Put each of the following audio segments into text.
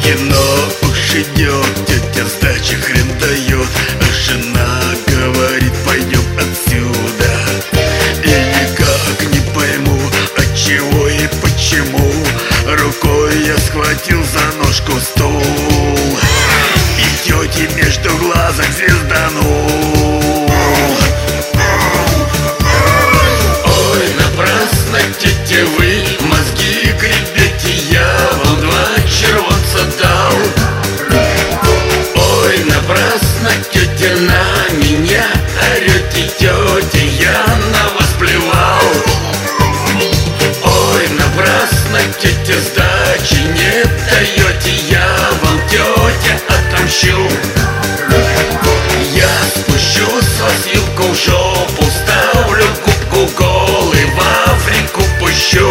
кино уж идет, тетя сдачи хрен дает, а жена говорит: пойдем отсюда. И никак не пойму, отчего и почему рукой я схватил за ножку стул и тете между глазок звезданул. Ой, напрасно, тетя, вы мозги гребете, я вам 2 червонца дал. Ой, напрасно, тетя, на меня орете, тетя, я на вас плевал. Ой, напрасно, тетя, сдачи не даете, я вам, тетя, отомщу. Я спущу с вас вилку в жопу, ставлю губку голый, в Африку пущу.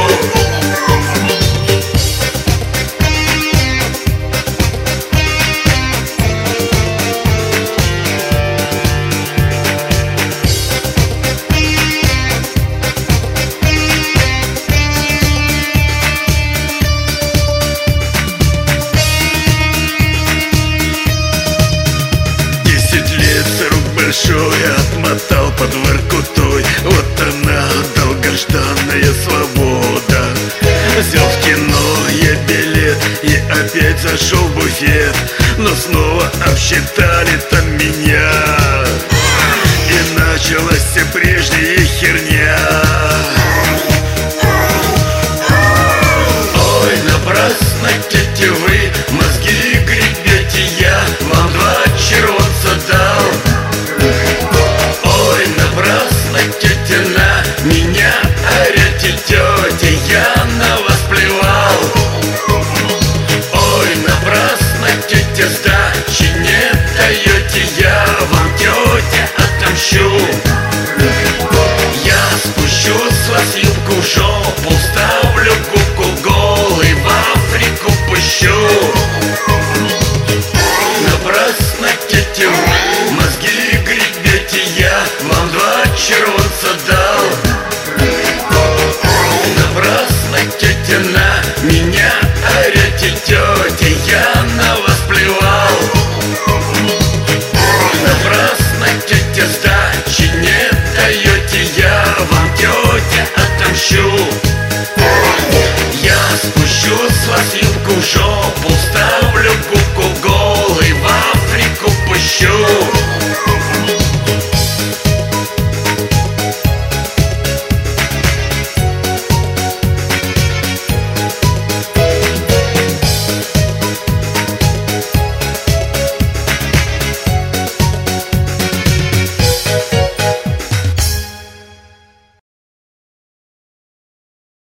Большой отмотал под воркутой, вот она, долгожданная свобода. Взял в кино я билет и опять зашел в буфет, но снова обсчитали там меня, и началась вся прежняя херня.